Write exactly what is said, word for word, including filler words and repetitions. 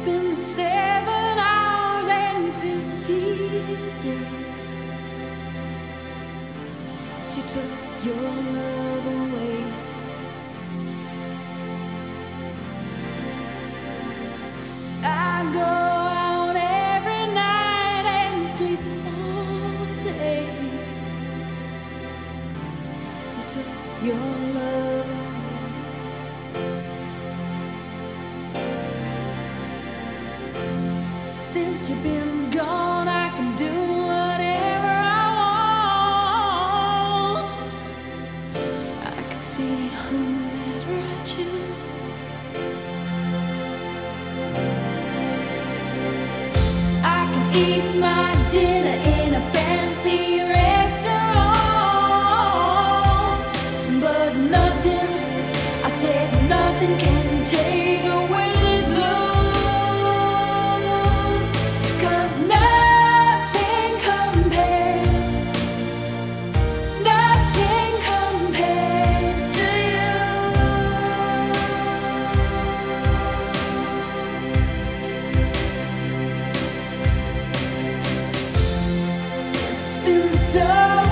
been seven hours and fifty days since you took your love away. I go out every night and sleep all day since you took your love away. Since you've been gone, I can do whatever I want. I can see whomever I choose. I can eat my dinner in a fancy restaurant, but nothing, I said nothing can take away this blues, 'cause nothing compares, nothing compares to you. It's been so